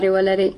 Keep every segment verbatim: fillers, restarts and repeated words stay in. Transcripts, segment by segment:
ولري.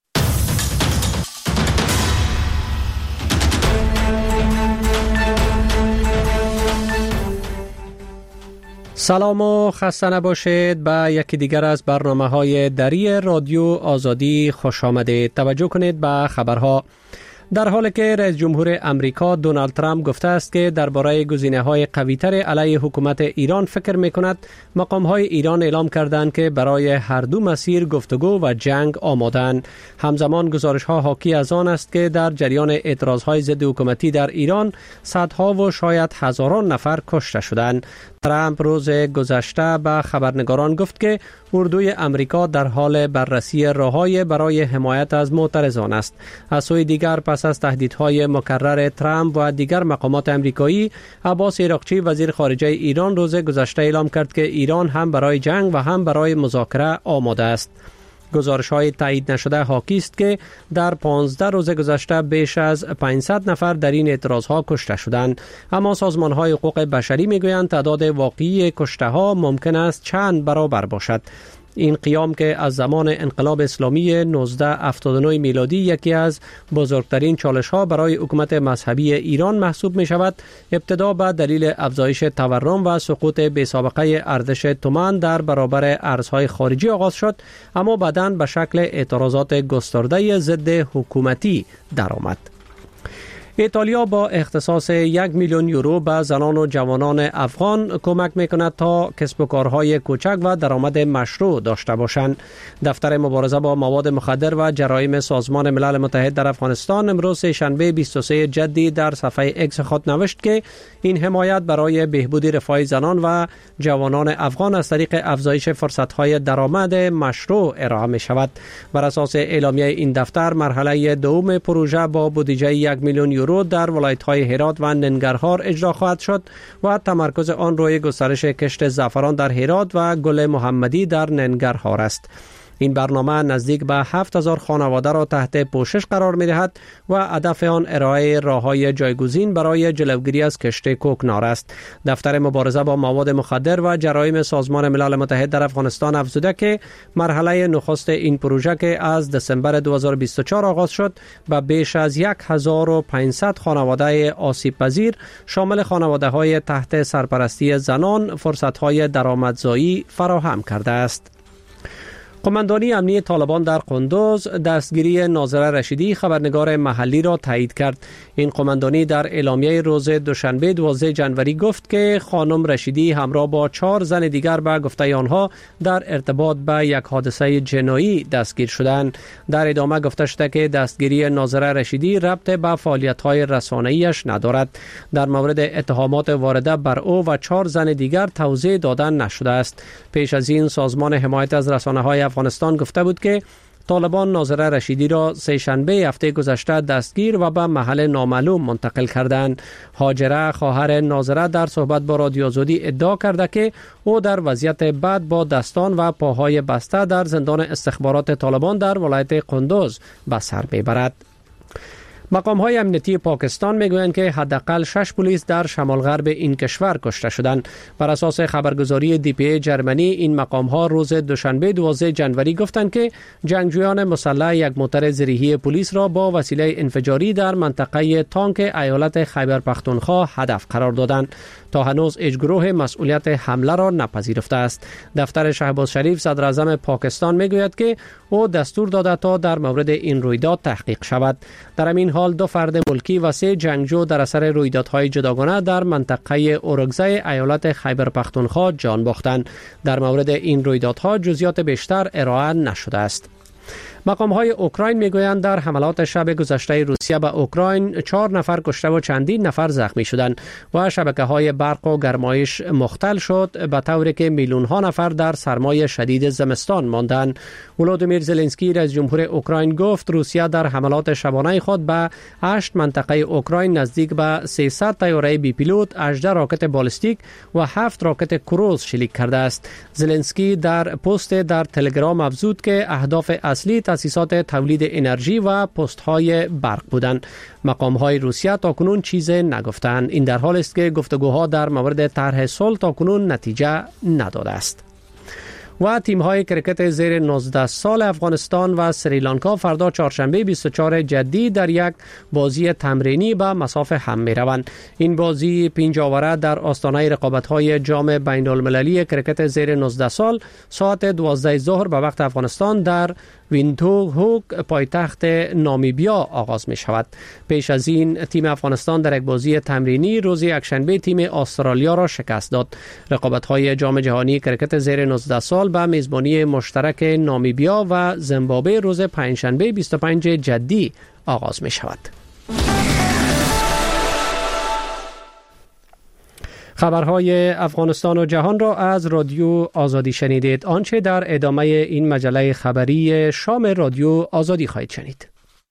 سلام و خسته نباشید. به یکی دیگر از برنامه‌های دری رادیو آزادی خوش آمدید. توجه کنید به خبرها. در حالی که رئیس جمهور امریکا دونالد ترامپ گفته است که درباره گزینه‌های قوی‌تر علیه حکومت ایران فکر می‌کند، مقام‌های ایران اعلام کردند که برای هر دو مسیر گفتگو و جنگ آماده‌اند. همزمان گزارش‌ها حاکی از آن است که در جریان اعتراض‌های ضد حکومتی در ایران صدها و شاید هزاران نفر کشته شدند. ترامپ روز گذشته به خبرنگاران گفت که اردوی امریکا در حال بررسی راه‌های برای حمایت از معترضان است. از سوی دیگر پس از تهدیدهای مکرر ترامپ و دیگر مقامات امریکایی، عباس عراقچی وزیر خارجه ایران روز گذشته اعلام کرد که ایران هم برای جنگ و هم برای مذاکره آماده است. گزارش‌های تایید نشده حاکی است که در پانزده روز گذشته بیش از پانصد نفر در این اعتراض‌ها کشته شدند، اما سازمان‌های حقوق بشری می‌گویند تعداد واقعی کشته‌ها ممکن است چند برابر باشد. این قیام که از زمان انقلاب اسلامی نوزده هفتاد و نه میلادی یکی از بزرگترین چالش‌ها برای حکومت مذهبی ایران محسوب می‌شود، ابتدا به دلیل افزایش تورم و سقوط بی‌سابقه ارزش تومان در برابر ارزهای خارجی آغاز شد، اما بعداً به شکل اعتراضات گسترده ضد حکومتی درآمد. ایتالیا با اختصاص یک میلیون یورو به زنان و جوانان افغان کمک میکند تا کسب و کارهای کوچک و درآمد مشروع داشته باشند. دفتر مبارزه با مواد مخدر و جرایم سازمان ملل متحد در افغانستان امروز سه‌شنبه بیست و سوم جدی در صفحه اکس خود نوشت که این حمایت برای بهبود رفاه زنان و جوانان افغان از طریق افزایش فرصت‌های درآمد مشروع ارائه می شود. بر اساس اعلامیه این دفتر، مرحله دوم پروژه با بودجه یک میلیون یورو در ولایت‌های هرات و ننگرهار اجرا خواهد شد و تمرکز آن روی گسترش کشت زعفران در هرات و گل محمدی در ننگرهار است. این برنامه نزدیک به هفت هزار خانواده را تحت پوشش قرار می دهد و هدف آن ارائه راه‌های جایگزین برای جلوگیری از کشت کوکنار است. دفتر مبارزه با مواد مخدر و جرایم سازمان ملل متحد در افغانستان افزوده که مرحله نخست این پروژه که از دسامبر دو هزار و بیست و چهار آغاز شد، به بیش از هزار و پانصد خانواده آسیب پذیر شامل خانواده‌های تحت سرپرستی زنان فرصت‌های درآمدزایی فراهم کرده است. قماندانی امنی طالبان در قندوز دستگیری ناظره رشیدی خبرنگار محلی را تایید کرد. این قماندانی در اعلامیه روز دوشنبه دوازده ژانویه گفت که خانم رشیدی همراه با چهار زن دیگر به گفته آنها در ارتباط به یک حادثه جنایی دستگیر شدند. در ادامه گفته شده که دستگیری ناظره رشیدی ربط به فعالیت‌های رسانه‌ایش ندارد. در مورد اتهامات وارده بر او و چهار زن دیگر توضیح دادن نشده است. پیش از این سازمان حمایت از رسانه‌های افغانستان گفته بود که طالبان ناظره رشیدی را سه‌شنبه هفته گذشته دستگیر و به محل نامعلوم منتقل کردند. هاجره خواهر ناظره در صحبت با رادیو آزادی ادعا کرده که او در وضعیت بد با دستان و پاهای بسته در زندان استخبارات طالبان در ولایت قندوز به سر میبرد. مقام‌های امنیتی پاکستان میگویند که حداقل شش پلیس در شمال غرب این کشور کشته شدند. بر اساس خبرگزاری دی پی ای جرمنی، این مقام‌ها روز دوشنبه دوازده ژانویه گفتند که جنگجویان مسلح یک موتر زرهی پلیس را با وسیله انفجاری در منطقه تانک ایالت خیبر پختونخوا هدف قرار دادند. تا هنوز هیچ گروه مسئولیت حمله را نپذیرفته است. دفتر شهباز شریف صدر اعظم پاکستان میگوید که او دستور داده تا در مورد این رویداد تحقیق شود. در همین حال دو فرد ملکی و سه جنگجو در اثر رویدادهای جداگانه در منطقه اورگزای ایالت خیبر پختونخوا جان باختند. در مورد این رویدادها جزئیات بیشتر ارائه نشده است. مقام‌های اوکراین میگویند در حملات شب گذشته روسیه به اوکراین چهار نفر کشته و چندین نفر زخمی شدند و شبکه‌های برق و گرمایش مختل شد، به طوری که میلیون‌ها نفر در سرمای شدید زمستان ماندند. ولودیمیر زلنسکی رئیس جمهور اوکراین گفت روسیه در حملات شبانه خود به هشت منطقه اوکراین نزدیک به سیصد طیاره بی پیلوت، هجده راکت بالستیک و هفت راکت کروز شلیک کرده است. زلنسکی در پست در تلگرام افزود که اهداف اصلی تأسیسات تولید انرژی و پست‌های برق بودند. مقام‌های روسیه تاکنون چیزی نگفتند. این در حالی است که گفتگوها در مورد طرح صلح تاکنون نتیجه نداده است. و تیم‌های کرکت زیر نوزده سال افغانستان و سریلانکا فردا چهارشنبه بیست و چهارم جدی در یک بازی تمرینی به مسافه هم می‌روند. این بازی پنجاوره در آستانه رقابت‌های جام بین‌المللی کرکت زیر نوزده سال ساعت دوازده ظهر به وقت افغانستان در ویندهوک پایتخت نامیبیا آغاز می شود. پیش از این تیم افغانستان در یک بازی تمرینی روز یکشنبه تیم استرالیا را شکست داد. رقابت‌های جام جهانی کرکت زیر نوزده سال به میزبانی مشترک نامیبیا و زیمبابوه روز پنجشنبه بیست و پنجم جدی آغاز می شود. خبرهای افغانستان و جهان را از رادیو آزادی شنیدید. آنچه در ادامه این مجله خبری شام رادیو آزادی خواهید شنید.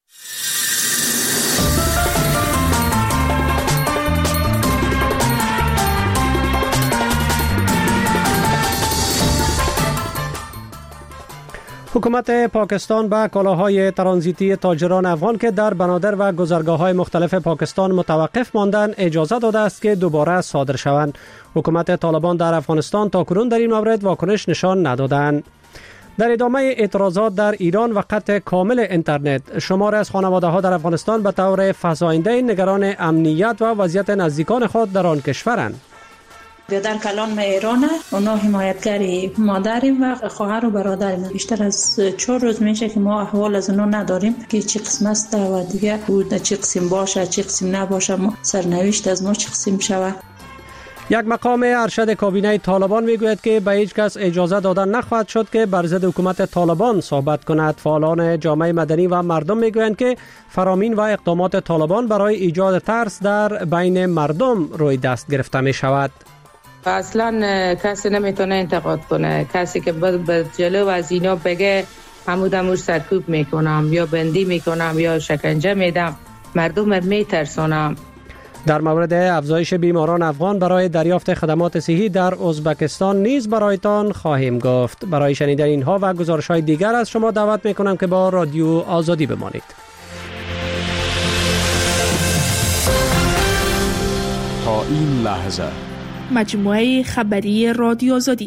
حکومت پاکستان به کالاهای ترانزیتی تاجران افغان که در بنادر و گذرگاه‌های مختلف پاکستان متوقف ماندند اجازه داده است که دوباره صادر شوند. حکومت طالبان در افغانستان تاکنون در این مورد واکنش نشان ندادند. در ادامه اعتراضات در ایران و قطع کامل اینترنت، شماری از خانواده‌ها در افغانستان به طور فزاینده نگران امنیت و وضعیت نزدیکان خود در آن کشورند. در کلان ایران اونا حمایتگری مادریم و خواهر و برادریم. بیشتر از چهار روز میشه که ما احوال از اونا نداریم که چی قسم است و دیگه بود چی قسم باشه چی قسم نباشه، ما سرنوشت از ما چی قسم شود. یک مقام ارشد کابینه طالبان میگوید که به هیچ کس اجازه دادن نخواهد شد که بر ضد حکومت طالبان صحبت کند. فعالان جامعه مدنی و مردم میگویند که فرامین و اقدامات طالبان برای ایجاد ترس در بین مردم روی دست گرفته می شود. اصلا کسی نمیتونه انتقاد کنه. کسی که به جلو از اینا بگه همود هموش سرکوب میکنم یا بندی میکنم یا شکنجه میدم، مردم میترسونم. در مورد افزایش بیماران افغان برای دریافت خدمات صحی در ازبکستان نیز برایتان خواهیم گفت. برای شنیدن اینها و گزارش‌های دیگر از شما دعوت میکنم که با رادیو آزادی بمانید. تا این لحظه مجموعه خبری رادیو آزادی.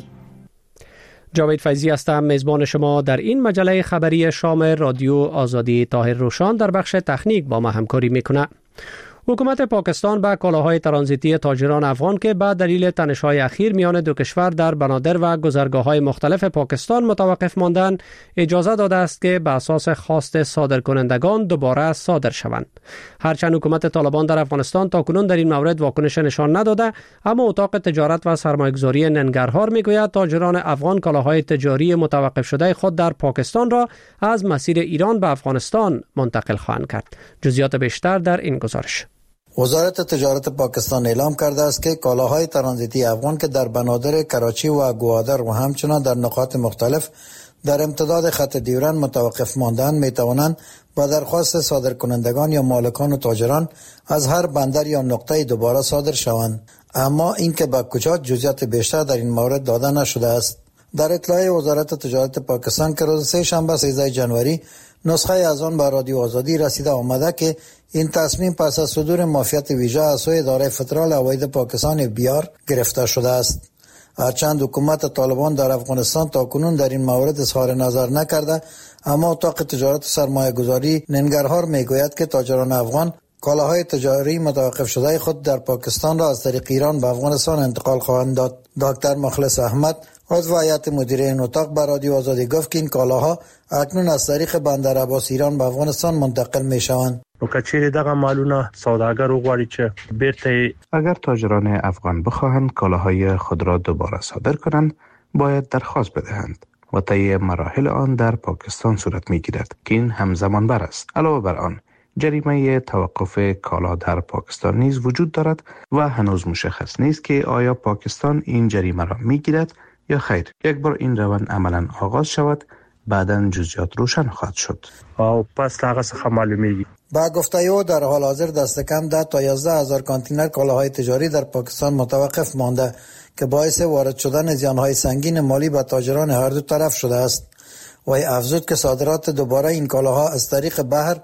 جاوید فیضی هستم، میزبان شما در این مجله خبری شام رادیو آزادی. طاهر روشان در بخش تکنیک با ما همکاری میکنه. حکومت پاکستان به کالاهای ترانزیتی تاجران افغان که به دلیل تنش‌های اخیر میان دو کشور در بنادر و گذرگاه‌های مختلف پاکستان متوقف ماندند اجازه داده است که به اساس خواست صادرکنندگان دوباره صادر شوند. هرچند حکومت طالبان در افغانستان تاکنون در این مورد واکنش نشان نداده، اما اتاق تجارت و سرمایه‌گذاری ننگرهار میگوید تاجران افغان کالاهای تجاری متوقف شده خود در پاکستان را از مسیر ایران به افغانستان منتقل خواهند کرد. جزئیات بیشتر در این گزارش. وزارت تجارت پاکستان اعلام کرده است که کالاهای ترانزیتی افغان که در بنادر کراچی و گوادر و همچنان در نقاط مختلف در امتداد خط دیورن متوقف مانده‌اند میتوانند با درخواست صادرکنندگان یا مالکان و تاجران از هر بندر یا نقطه دوباره صادر شوند، اما اینکه به کجا جزئیات بیشتر در این مورد داده نشده است. در اطلاع وزارت تجارت پاکستان که روز سه شنبه سیزده جنوری نسخه از آن به رادیو آزادی رسیده آمده که این تصمیم پس از صدور معافیت ویژه از سوی اداره فدرال هوایی پاکستان بیار گرفته شده است. هرچند حکومت طالبان در افغانستان تاکنون در این مورد اظهار نظر نکرده، اما اتاق تجارت و سرمایه گذاری ننگرهار میگوید که تاجران افغان کالاهای تجاری متوقف شده خود در پاکستان را از طریق ایران به افغانستان انتقال خواهند داد. دکتر مخلص احمد عضو هیئت مدیره این اتاق به رادیو آزادی گفت که این کالاها اکنون از طریق بندر عباس ایران به افغانستان منتقل می شوند. نو کچیر دغه مالونه سوداګر وغواړي چې بیرته اگر تاجران افغان بخواهند کالاهای خود را دوباره صادر کنند باید درخواست بدهند و طی مراحل آن در پاکستان صورت می گیرد که این همزمان بر است. علاوه بر آن جریمه توقف کالا در پاکستان نیز وجود دارد و هنوز مشخص نیست که آیا پاکستان این جریمه را می گیرد یا خیر. یک بار این روند عملا آغاز شود بعداً جزئیات روشن خواهد شد. او پس هغه څخه معلومیږي. با گفته او در حال حاضر دست کم ده تا یازده هزار کانتینر کالاهای تجاری در پاکستان متوقف مانده که باعث وارد شدن زیانهای سنگین مالی به تاجران هر دو طرف شده است. و افزود که صادرات دوباره این کالاها از طریق بحر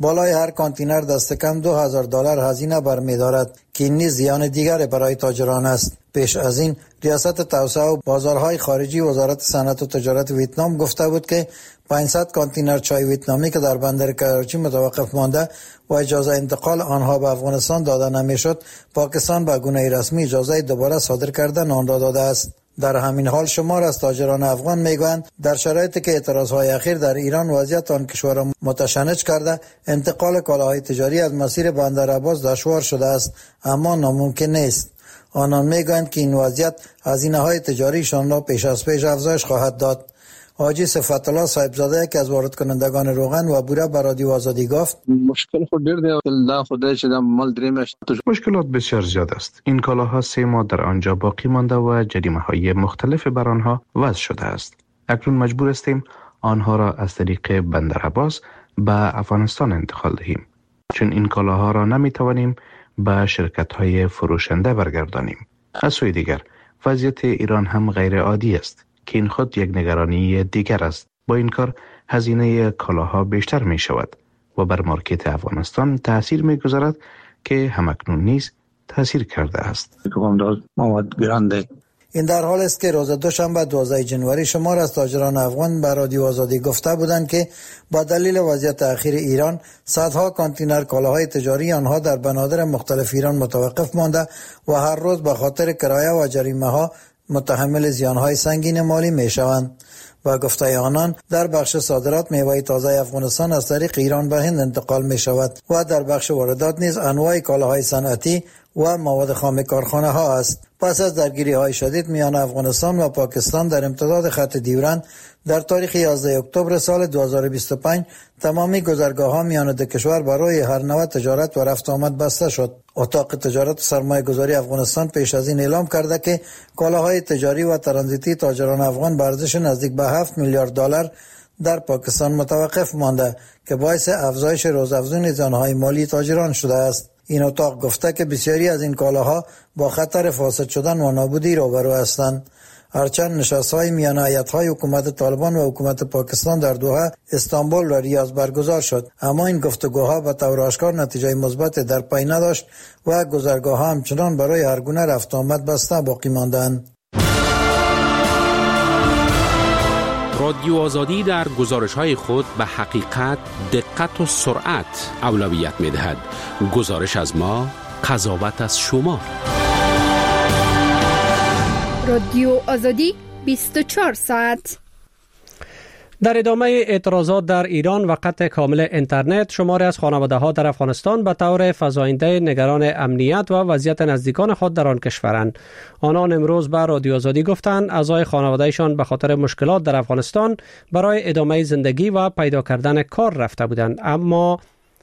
بالای هر کانتینر دست کم دو هزار دلار هزینه برمی‌دارد که این نیز زیان دیگر برای تاجران است. پیش از این ریاست توسعه و بازارهای خارجی وزارت صنعت و تجارت ویتنام گفته بود که پانصد کانتینر چای ویتنامی که در بندر کراچی متوقف مانده و اجازه انتقال آنها به افغانستان داده نمیشد، پاکستان به گونه رسمی اجازه دوباره صادر کردن آن را داده است. در همین حال شمار از تاجران افغان میگویند در شرایطی که اعتراضهای اخیر در ایران وضعیت آن کشور را متشنج کرده، انتقال کالاهای تجاری از مسیر بندر عباس دشوار شده است، اما ناممکن نیست. آنان میگویند که این وضعیت هزینه‌های تجاریشان را پیش از پیش افزایش خواهد داد. حاجی صفت الله صاحبزاده که از وارد کنندگان روغن و بوره به رادیو آزادی گفت مشکل خود دیر ده الله خدای چه مال دریمش مشکلات بسیار زیاد است. این کالاها سه ماه در آنجا باقی مانده و جریمه‌های مختلف بر آنها وضع شده است. اکنون مجبور هستیم آنها را از طریق بندر عباس به افغانستان انتقال دهیم، چون این کالاها را نمیتوانیم به شرکت‌های فروشنده برگردانیم. از سوی دیگر وضعیت ایران هم غیر عادی است که این خود یک نگرانی دیگر است. با این کار هزینه کالاها بیشتر می شود و بر مارکت افغانستان تأثیر می گذارد که همکنون نیز تأثیر کرده است. این در حال است که روز دوشنبه دوازده ژانویه شمار از تاجران افغان به رادیو آزادی گفته بودند که با دلیل وضعیت اخیر ایران صدها کانتینر کالاهای تجاری آنها در بنادر مختلف ایران متوقف مانده و هر روز به خاطر کرایه و جریمه ها متحمل زیانهای سنگین مالی می شوند. و گفته آنان در بخش صادرات میوه تازه افغانستان از طریق ایران به هند انتقال می شود و در بخش واردات نیز انواع کالاهای صنعتی و مواد خام کارخانه ها است. پس از درگیری های شدید میان افغانستان و پاکستان در امتداد خط دیورند در تاریخ یازده اکتبر سال دو هزار و بیست و پنج تمامی گذرگاه ها میان دو کشور برای هر نوع تجارت و رفت آمد بسته شد. اتاق تجارت و سرمایه گذاری افغانستان پیش از این اعلام کرده که کالاهای تجاری و ترانزیتی تاجران افغان به ارزش نزدیک به هفت میلیارد دلار در پاکستان متوقف مانده که باعث افزایش روزافزون زیانهای مالی تاجران شده است. این اتاق گفته که بسیاری از این کالاها با خطر فاسد شدن و نابودی روبرو هستند. هرچند نشست‌های میان هیئت‌های حکومت طالبان و حکومت پاکستان در دوحه، استانبول و ریاض برگزار شد، اما این گفتگوها به طور آشکار نتیجه مثبت در پی نداشت و گذرگاه‌ها همچنان برای هر گونه رفت آمد بسته باقی ماندند. رادیو آزادی در گزارش‌های خود به حقیقت، دقت و سرعت اولویت می‌دهد. گزارش از ما، قضاوت از شما. رادیو آزادی بیست و چهار ساعت. در ادامه اعتراضات در ایران و قطع کامل اینترنت، شماری از خانواده‌ها در افغانستان به طور فزاینده نگران امنیت و وضعیت نزدیکان خود در آن کشورند. آنان امروز به رادیو آزادی گفتند اعضای خانواده‌شان به خاطر مشکلات در افغانستان برای ادامه زندگی و پیدا کردن کار رفته بودند، اما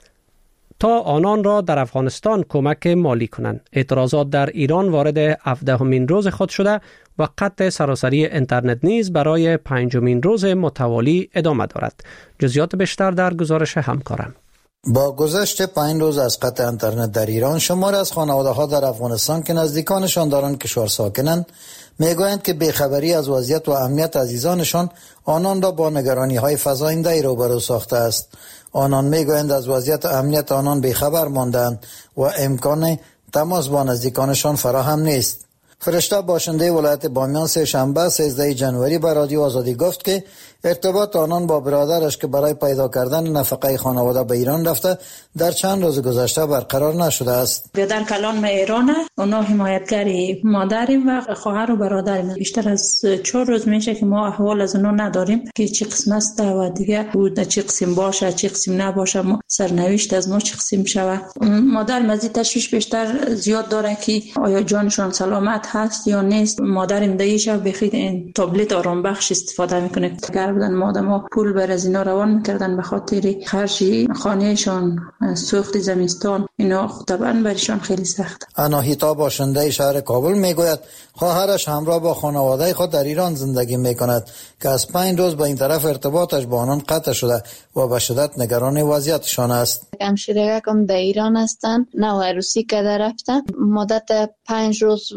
تا آنان را در افغانستان کمک مالی کنند. اعتراضات در ایران وارد هفدهمین روز خود شده و قطع سراسری اینترنت نیز برای پنجمین روز متوالی ادامه دارد. جزئیات بیشتر در گزارش همکارم. با گذشت پنج روز از قطع اینترنت در ایران، شمار از خانواده‌ها در افغانستان که نزدیکانشان در آن کشور ساکنند میگویند که بیخبری از وضعیت و امنیت عزیزانشان آنان را با نگرانی‌های فزاینده روبرو ساخته است. آنان میگویند از وضعیت امنیت آنان بیخبر ماندند و امکان تماس با نزدیکانشان فراهم نیست. فرشته باشنده ولایت بامیان سه شنبه سیزده ژانویه به رادیو آزادی گفت که ارتباط آنان با برادرش که برای پیدا کردن نفقه خانواده به ایران رفته در چند روز گذشته برقرار نشده است. برادر کلان ایران، اونا حمایتگری مادریم و خواهر و برادریم. بیشتر از چهار روز میشه که ما احوال از اونا نداریم که چی قسم است و دیگه بود چی قسم باشه چی قسم نباشه، ما سرنوشت از ما چی قسم شود. مادر مزید تشویش بیشتر زیاد داره که آیا جانشون سلامت هست یا نیست. مادرم دیگه بخید این تابلت آرام بخش استفاده میکنه. بودن مادما پول بر از اینا روان میکردن به خاطر خرج خانهشان، سوخت زمستان، اینا طبعا برشان خیلی سخت. اناهیتا باشنده شهر کابل میگوید خواهرش همراه با خانواده خود در ایران زندگی میکند که از پنج روز به این طرف ارتباطش با آنان قطع شده و به شدت نگران وضعیتشان است. همشیرگکم در ایران هستن، نو عروسی که در رفتن مدت پنج روز که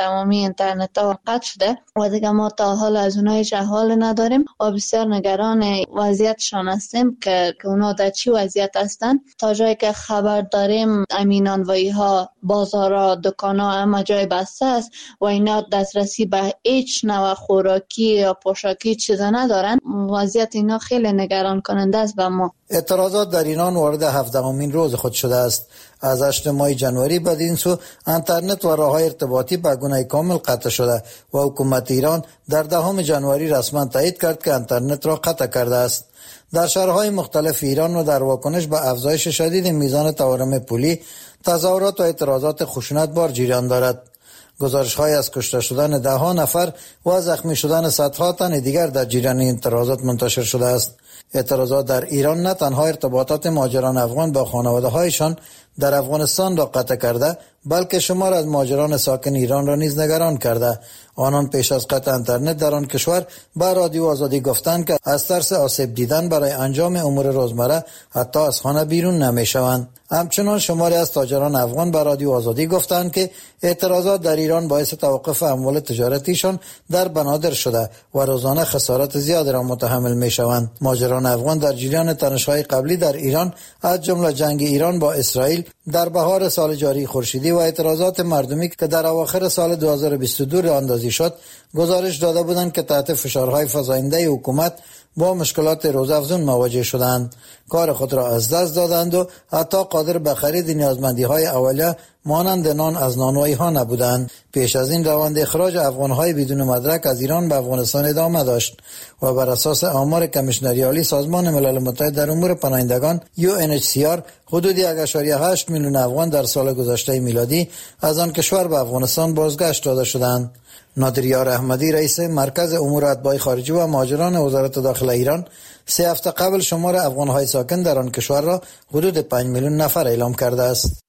تمامی اینترنت ها قطع شده و دیگه ما تا حال از اونها هیچ احوال نداریم و بسیار نگران وضعیتشان هستیم که اونا در چی وضعیت هستن. تا جایی که خبر داریم امینانوایی ها، بازارها، دکان ها همه جای بسته است و اینا دسترسی به هیچ نوع خوراکی یا پوشاکی چیز ندارن. وضعیت اینا خیلی نگران کننده است به ما. اعتراضات در ایران وارد هفدهمین روز خود شده است. از هشتم ماه جنوری بدین سو اینترنت و راههای ارتباطی به گونه کامل قطع شده و حکومت ایران در دهم جنوری رسما تایید کرد که اینترنت را قطع کرده است. در شهرهای مختلف ایران و در واکنش به افزایش شدید میزان تورم پولی، تظاهرات و اعتراضات خشونتبار جریان دارد. گزارش‌های از کشته شدن ده ها نفر و زخمی شدن صدها تن دیگر در جریان اعتراضات منتشر شده است. اعتراضات در ایران نه تنها ارتباطات مهاجران افغان با خانواده‌هایشان در افغانستان را قطع کرده، بلکه شمار از مهاجران ساکن ایران را نیز نگران کرده. آنان پیش از قطع اینترنت در آن کشور به رادیو آزادی گفتند که از ترس آسیب دیدن برای انجام امور روزمره حتی از خانه بیرون نمیشوند. همچنان شماری از تاجران افغان به رادیو آزادی گفتند که اعتراضات در ایران باعث توقف اموال تجارتیشان در بنادر شده و روزانه خسارت زیادی را متحمل میشوند. مهاجران افغان در جریان تنش‌های قبلی در ایران از جمله جنگ ایران با اسرائیل در بهار سال جاری خورشیدی و اعتراضات مردمی که در اواخر سال دو هزار و بیست و دو راه اندازی شد، گزارش داده بودند که تحت فشارهای فزاینده حکومت با مشکلات روزافزون مواجه شدند، کار خود را از دست دادند و حتی قادر به خرید نیازمندی‌های اولیه مانند نان از نانوایی‌ها نبودند. پیش از این روند اخراج افغان‌های بدون مدرک از ایران به افغانستان ادامه داشت و بر اساس آمار کمیشنری عالی سازمان ملل متحد در امور پناهندگان یو ان اچ سی آر حدود یک ممیز هشت میلیون افغان در سال گذشته میلادی از آن کشور به افغانستان بازگشت داده شدند. نادریار احمدی رئیس مرکز امور اتباع خارجی و مهاجران وزارت داخله ایران سه هفته قبل شمار افغان‌های ساکن در آن کشور را حدود پنج میلیون نفر اعلام کرده است.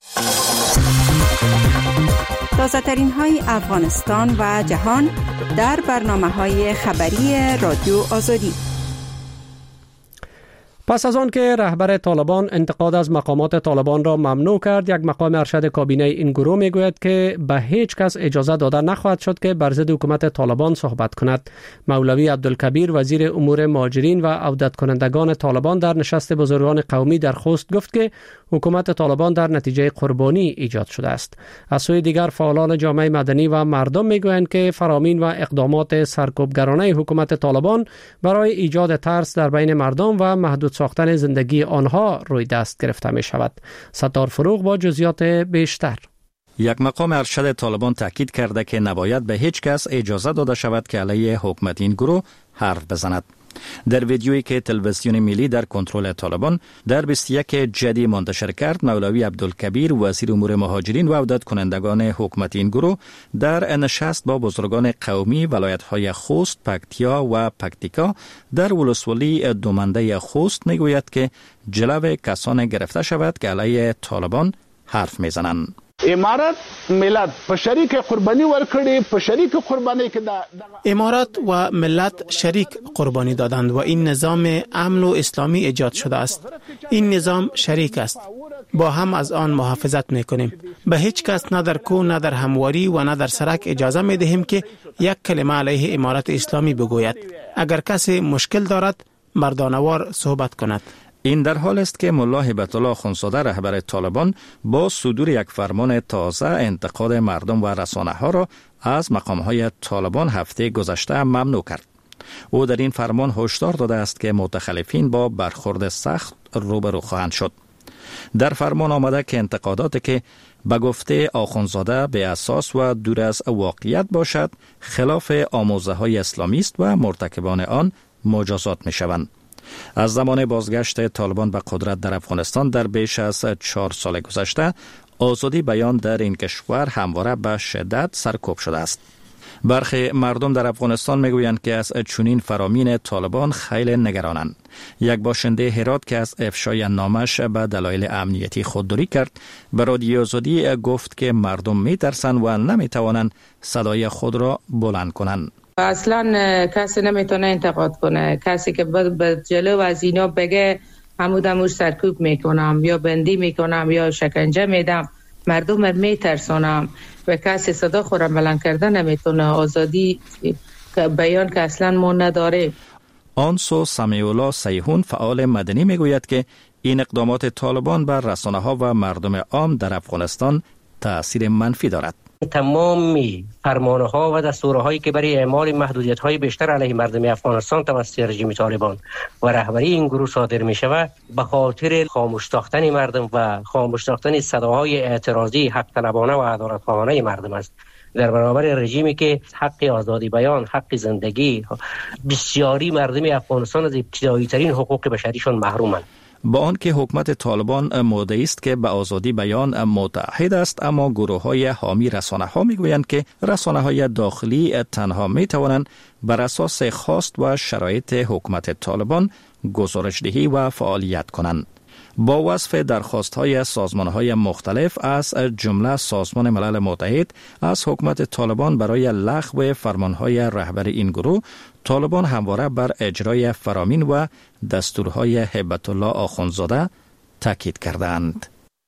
تازه‌ترین های افغانستان و جهان در برنامه‌های خبری رادیو آزادی. پس از آن که رهبر طالبان انتقاد از مقامات طالبان را ممنوع کرد، یک مقام ارشد کابینه این گروه میگوید که به هیچ کس اجازه داده نخواهد شد که بر ضد حکومت طالبان صحبت کند. مولوی عبدالکبیر وزیر امور مهاجرین و عودت کنندگان طالبان در نشست بزرگان قومی در خوست گفت که حکومت طالبان در نتیجه قربانی ایجاد شده است. از سوی دیگر فعالان جامعه مدنی و مردم میگویند که فرامین و اقدامات سرکوبگرانه حکومت طالبان برای ایجاد ترس در بین مردم و محدود ساختن زندگی آنها روی دست گرفته می شود. ستار فروغ با جزئیات بیشتر. یک مقام ارشد طالبان تاکید کرده که نباید به هیچ کس اجازه داده شود که علیه حکومت این گروه حرف بزند. در ویدیویی که تلویزیون ملی در کنترل طالبان در بیست و یک جدی منتشر کرد، مولوی عبدالکبیر وزیر امور مهاجرین و عودت کنندگان حکومت این گروه در نشست با بزرگان قومی ولایت‌های خوست، پکتیا و پکتیکا در ولسوالی دومنده خوست میگوید که جلو کسان گرفته شود که علیه طالبان حرف میزنند. امارات ملت په شریک قربانی ورکړي په شریک قربانی کې دا امارات و ملت شریک قربانی دادند و این نظام امن و اسلامی ایجاد شده است. این نظام شریک است، با هم از آن محافظت میکنیم. به هیچ کس نه در کو نه در همواری و نه در سرک اجازه میدهیم که یک کلمه علیه امارات اسلامی بگوید. اگر کسی مشکل دارد مردانوار صحبت کند. این در حال است که ملا هبت الله اخوندزاده رهبر طالبان با صدور یک فرمان تازه انتقاد مردم و رسانه ها را از مقام های طالبان هفته گذشته ممنوع کرد. او در این فرمان هشدار داده است که متخلفین با برخورد سخت روبرو خواهند شد. در فرمان آمده که انتقاداتی که به گفته آخوندزاده به اساس و دور از واقعیت باشد خلاف آموزه های اسلامی است و مرتکبان آن مجازات می شوند. از زمان بازگشت طالبان به قدرت در افغانستان در بیش از چهار سال گذشته، آزادی بیان در این کشور همواره به شدت سرکوب شده است. برخی مردم در افغانستان میگویند که از چنین فرامین طالبان خیلی نگرانند. یک باشنده هرات که از افشای نامش به دلایل امنیتی خودداری کرد، به رادیو آزادی گفت که مردم میترسند و نمیتوانند صدای خود را بلند کنند. اصلا کسی نمیتونه انتقاد کنه. کسی که به جلو از اینا بگه همودموش سرکوب میکنم یا بندی میکنم یا شکنجه میدم، مردم می ترسانم و کسی صدا خورم بلند کرده نمیتونه. آزادی بیان که اصلا ما نداره. آنسو سمیولا سیهون فعال مدنی میگوید که این اقدامات طالبان بر رسانه‌ها و مردم عام در افغانستان تأثیر منفی دارد. تمام فرمانها و دستورهایی که برای اعمال محدودیت‌های بیشتر علیه مردم افغانستان توسط رژیم طالبان و رهبری این گروه صادر می‌شود به خاطر خاموش ساختن مردم و خاموش ساختن صداهای اعتراضی حق طلبانه و عدالت‌خواهانه مردم است در برابر رژیمی که حق آزادی بیان، حق زندگی، بسیاری مردم افغانستان از ابتدایی ترین حقوق بشریشان محرومند. با آنکه حکومت طالبان مدعی است که به آزادی بیان متعهد است، اما گروه‌های حامی رسانه‌ها میگویند که رسانه‌های داخلی تنها میتوانند بر اساس خواست و شرایط حکومت طالبان گزارش‌دهی و فعالیت کنند. با وصف درخواست‌های سازمان‌های مختلف از جمله سازمان ملل متحد از حکومت طالبان برای لغو فرمان‌های رهبر این گروه، طالبان همواره بر اجرای فرامین و دستورهای هیبت الله آخوندزاده تاکید کردند.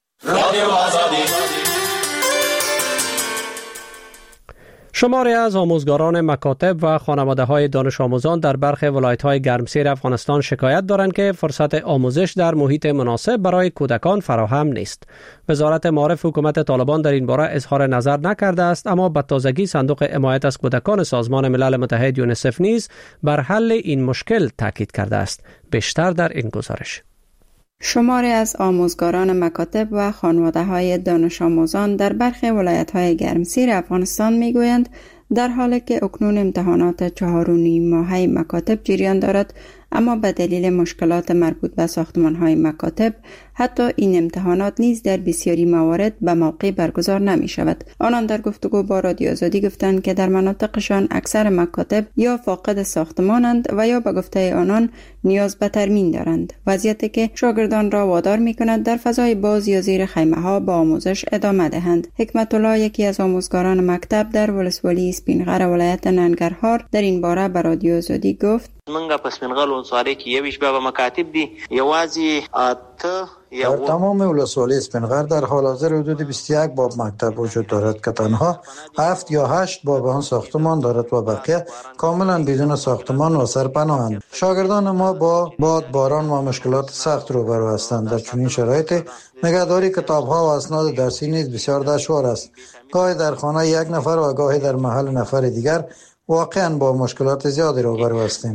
شماری از آموزگاران مکاتب و خانواده های دانش آموزان در برخی ولایت های گرمسیر افغانستان شکایت دارند که فرصت آموزش در محیط مناسب برای کودکان فراهم نیست. وزارت معارف حکومت طالبان در این باره اظهار نظر نکرده است، اما به تازگی صندوق حمایت از کودکان سازمان ملل متحد یونیسف نیز بر حل این مشکل تاکید کرده است. بیشتر در این گزارش. شماری از آموزگاران مکاتب و خانواده‌های دانش آموزان در برخی ولایت‌های گرمسیر افغانستان می‌گویند در حالی که اکنون امتحانات چهار و نیم ماهه مکاتب جریان دارد، اما به دلیل مشکلات مربوط به ساختمان‌های مکاتب حتی این امتحانات نیز در بسیاری موارد به موقع برگزار نمی‌شود. آنان در گفتگو با رادیو آزادی گفتند که در مناطقشان اکثر مکاتب یا فاقد ساختمانند و یا به گفته آنان نیاز به ترمیم دارند، وضعیتی که شاگردان را وادار می‌کند در فضای باز یا زیر خیمه‌ها با آموزش ادامه دهند. حکمت الله، یکی از آموزگاران مکتب در ولسوالی سپینغر ولایت ننګرهار، در این باره به رادیو آزادی گفت: منګه په سپینغر ولسوالۍ کې یویش به مکاتب دي، یوازې اته در تمام ولسوالی سپینغر در حال حاضر حدود بیست و یک باب مکتب وجود دارد که تنها هفت یا هشت باب آن ساختمان دارد و بقیه کاملا بدون ساختمان و سرپناهند. شاگردان ما با باد، باران و مشکلات سخت روبرو هستند. در چنین شرایط نگهداری کتاب‌ها و اسناد درسی نیز بسیار دشوار است. گاهی در خانه یک نفر و گاهی در محل نفر دیگر واقعا با مشکلات زیادی روبرو هستیم.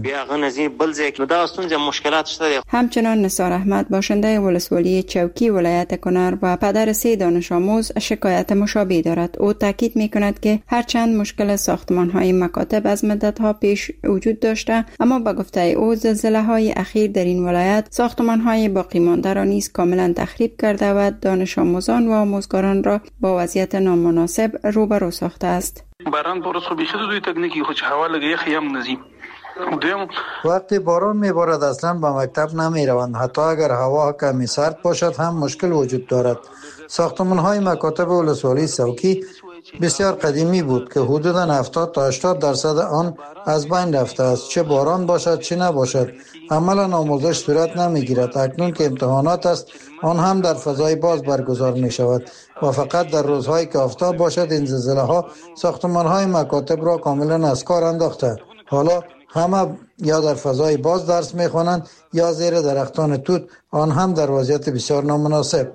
همچنان نثار احمد، باشنده ولسوالی چوکی ولایت کنر و پدر سه دانش آموز، شکایت مشابه دارد. او تاکید می‌کند که هرچند مشکل ساختمان‌های مکاتب از مدت‌ها پیش وجود داشته، اما به گفته او زلزله‌های اخیر در این ولایت ساختمان‌های باقی مانده را نیز کاملا تخریب کرده و دانش آموزان و آموزگاران را با وضعیت نامناسب روبرو ساخته است. باران پورس خو بیخی دوی تکنیکی خو چه هوا لگه یخ یم نزیم. وقتی باران میبارد اصلا به مکتب نمی روند. حتی اگر هوا کمی سرد باشد هم مشکل وجود دارد. ساختمان های مکاتب ولسوالی سوکی بسیار قدیمی بود که حدوداً هفتاد تا هشتاد درصد آن از بین رفته است. چه باران باشد چه نباشد عملا آموزش صورت نمیگیرد. اکنون که امتحانات است آن هم در فضای باز برگزار می شود و فقط در روزهایی که آفتاب باشد. این زلزله ها ساختمان های مکاتب را کاملا از کار انداخته. حالا همه یا در فضای باز درس میخوانند یا زیر درختان توت، آن هم در وضعیت بسیار نامناسب.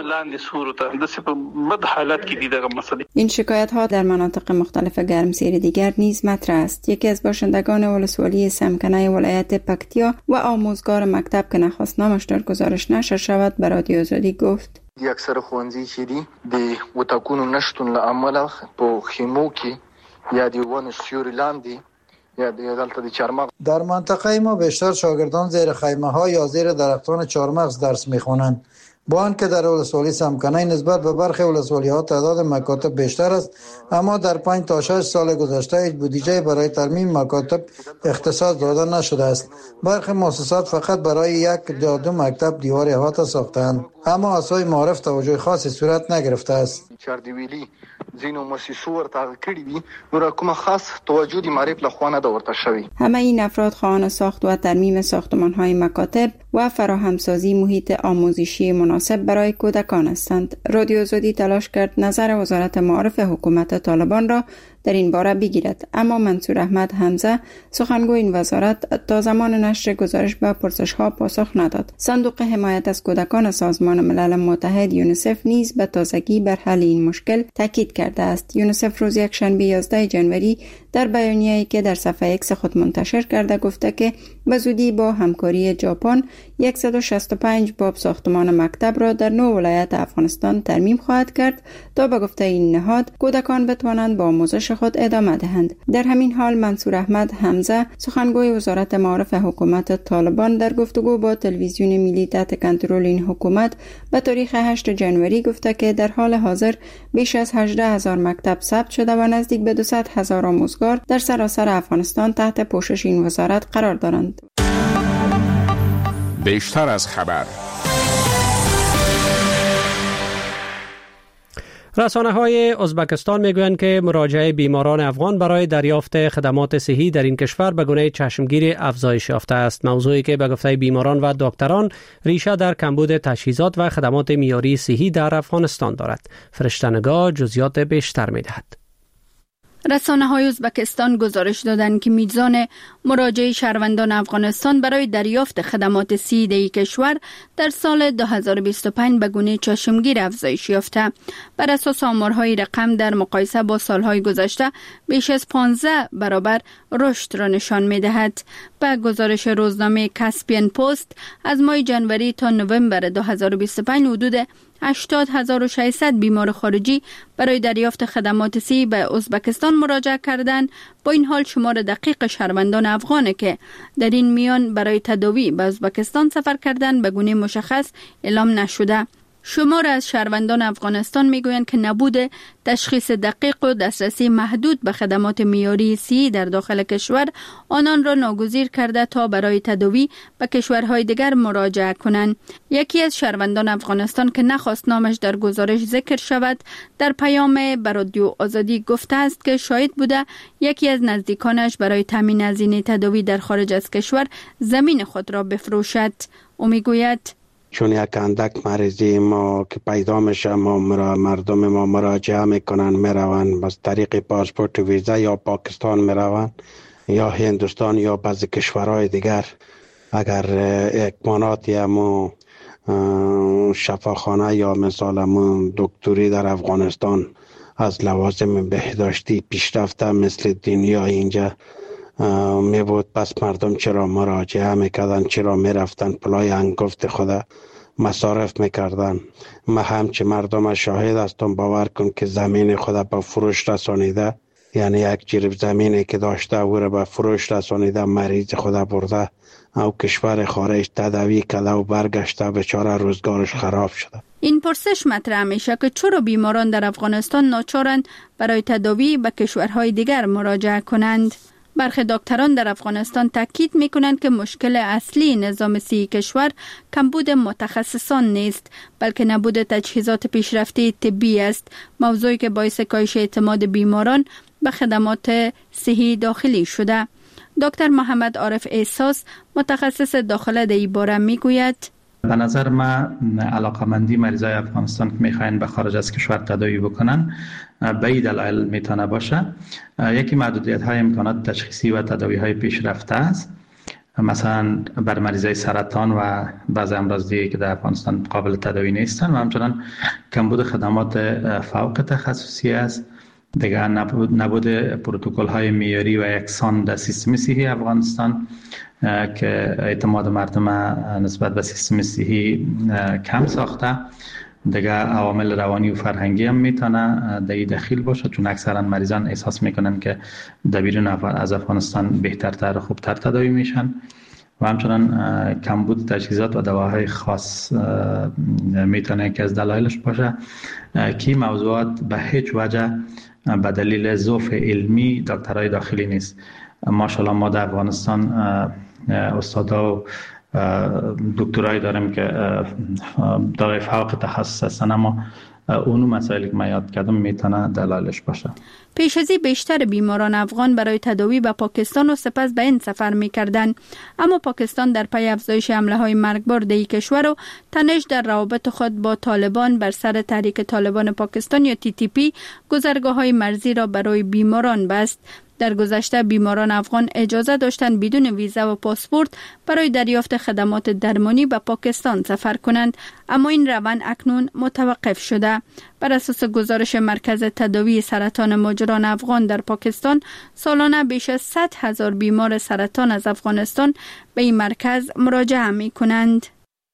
این شکایت ها در مناطق مختلف گرمسیر دیگر نیز مطرح است. یکی از باشندگان ولسوالی سمکنه ولایت پکتیا و آموزگار مکتب که نخواست نامش در گزارش نشر شود به رادیو آزادی گفت: دی اکثر خوانځي چې دي د وټاکونو نشتون له امله په خیمو کې یا د ونو سیوري لاندې یا د دلته د چارمغز در منطقه ما بیشتر شاگردان زیر خیمه ها یا زیر درختان چارمغز درس میخوانند. با آنکه در ولسوالی سمکنه نسبت به برخی ولسوالی ها تعداد مکاتب بیشتر است، اما در پنج تا شش سال گذشته هیچ بودجه برای ترمیم مکاتب اختصاص داده نشده است. برخی مؤسسات فقط برای یک یا دو مکتب دیوار احاطه ساختند، اما اسای معارف توجه خاصی صورت نگرفته است. چاردیویلی زینو مؤسسو ورته کړی وي نو را کومه خاص توجه دی معرف له خوانه دا ورته شوی. همه این افراد خواهان ساخت و ترمیم ساختمان‌های مکاتب و فراهمسازی محیط آموزشی مناسب برای کودکان هستند. رادیو آزادی تلاش کرد نظر وزارت معارف حکومت طالبان را در این باره بگیرد، اما منصور احمد حمزه سخنگوی این وزارت تا زمان نشر گزارش به پرسش‌ها پاسخ نداد. صندوق حمایت از کودکان سازمان ملل متحد یونیسف نیز به تازگی بر حل این مشکل تاکید کرده است. یونیسف روز یکشنبه یازده جنوری در بیانیه‌ای که در صفحه ایکس خود منتشر کرده گفته که به زودی با همکاری ژاپن صد و شصت و پنج باب ساختمان مکتب را در نه ولایت افغانستان ترمیم خواهد کرد تا به گفته این نهاد کودکان بتوانند با آموزش خود ادامه دهند. در همین حال منصور احمد حمزه سخنگوی وزارت معارف حکومت طالبان در گفتگو با تلویزیون ملی تحت کنترل این حکومت به تاریخ هشتم ژانویه گفته که در حال حاضر بیش از هجده هزار مکتب ثبت شده و نزدیک به دویست هزار آموزگار در سراسر افغانستان تحت پوشش این وزارت قرار دارند. بیشتر از خبر. رسانه های ازبکستان میگویند که مراجعه بیماران افغان برای دریافت خدمات صحی در این کشور به گونه چشمگیر افزایش یافته است. موضوعی که به گفته بیماران و دکتران ریشه در کمبود تجهیزات و خدمات معیاری صحی در افغانستان دارد. فرشته‌نگار جزئیات بیشتر می‌دهد. رسانه های ازبکستان گزارش دادند که میزان مراجعه شهروندان افغانستان برای دریافت خدمات صحی در کشور در سال دو هزار و بیست و پنج به گونه چشمگیر افزایش یافته. بر اساس آمارهای رقم در مقایسه با سالهای گذشته بیش از پانزده برابر رشد را نشان می‌دهد. به گزارش روزنامه کاسپین پست از ماه جنوری تا نوامبر دو هزار و بیست و پنج حدود هشتاد هزار و ششصد بیمار خارجی برای دریافت خدمات صحی به ازبکستان مراجعه کردند. با این حال شمار دقیق شهروندان افغان که در این میان برای تداوی به ازبکستان سفر کردند به گونه مشخص اعلام نشده. شمار از شهروندان افغانستان میگویند که نبود تشخیص دقیق و دسترسی محدود به خدمات معیاری صحی در داخل کشور آنان را ناگزیر کرده تا برای تداوی به کشورهای دیگر مراجعه کنند. یکی از شهروندان افغانستان که نخواست نامش در گزارش ذکر شود در پیام به رادیو آزادی گفته است که شاهد بوده یکی از نزدیکانش برای تامین هزینه تداوی در خارج از کشور زمین خود را بفروشد. او میگوید چون یک اندک مریضی ما که پیدا میشه ما مردم ما مراجعه میکنن میروند از طریق پاسپورت ویزا یا پاکستان میروند یا هندوستان یا بعضی کشورهای دیگر. اگر اکمانات یا مو شفاخانه یا مثلا مو دکتری در افغانستان از لوازم بهداشتی پیشرفته مثل دنیا اینجا می بود، پس مردم چرا مراجعه میکردن، چرا میرفتن پلای انگفت خدا مصارف میکردن. ما همچه مردم شاهد هستم، باور کن که زمین خدا به فروش رسانیده، یعنی یک جریب زمینی که داشته او را به فروش رسانیده، مریض خدا برده او کشور خارج تداوی کرده و برگشته بیچاره روزگارش خراب شده. این پرسش مطرح میشه که چرا بیماران در افغانستان ناچارند برای تداوی به کشورهای دیگر مراجعه کنند. برخی دکتران در افغانستان تاکید میکنند که مشکل اصلی نظام صحی کشور کمبود متخصصان نیست، بلکه نبود تجهیزات پیشرفته طبی است، موضوعی که باعث کاهش اعتماد بیماران به خدمات صحی داخلی شده. دکتر محمد عارف احساس متخصص داخله در این باره میگوید به نظر من علاقمندی مریضای افغانستان که میخواین به خارج از کشور تداوی بکنن به این دلایل میتونه باشه. یکی محدودیت های امکانات تشخیصی و تداوی های پیشرفته است، مثلا بر مریضای سرطان و بعضی امراض دیگه که در افغانستان قابل تداوی نیستن، و همچنان کمبود خدمات فوق تخصصی است. دیگه نبود, نبود پروتکل های معیاری و یکسان در سیستم صحی افغانستان که اعتماد مردم نسبت به سیستم صحی کم ساخته. دیگه عوامل روانی و فرهنگی هم میتونه در این دخیل باشه، چون اکثرا مریضان احساس میکنن که در بیرون از افغانستان بهترتر و خوبتر تداوی میشن. و همچنان کمبود تجهیزات و دواهای خاص میتونه که از دلایلش باشه که موضوعات به هیچ وجه به دلیل ضعف علمی دکترای داخلی نیست. ماشاءالله ما در افغانستان استادا و دکترای داریم که دارای فوق تخصص هستن، اما اونو مسائلی که من یاد کردم میتونه دلایلش باشه. پیش از این بیشتر بیماران افغان برای تداوی به پاکستان و سپس به این سفر میکردند، اما پاکستان در پی افزایش حمله های مرگبار در کشور و تنش در روابط خود با طالبان بر سر تحریک طالبان پاکستان یا تی تی پی گذرگاه های مرزی را برای بیماران بست. در گذشته بیماران افغان اجازه داشتند بدون ویزا و پاسپورت برای دریافت خدمات درمانی به پاکستان سفر کنند، اما این روند اکنون متوقف شده. بر اساس گزارش مرکز تداوی سرطان ماجران افغان در پاکستان، سالانه بیش از صد هزار بیمار سرطان از افغانستان به این مرکز مراجعه می کنند.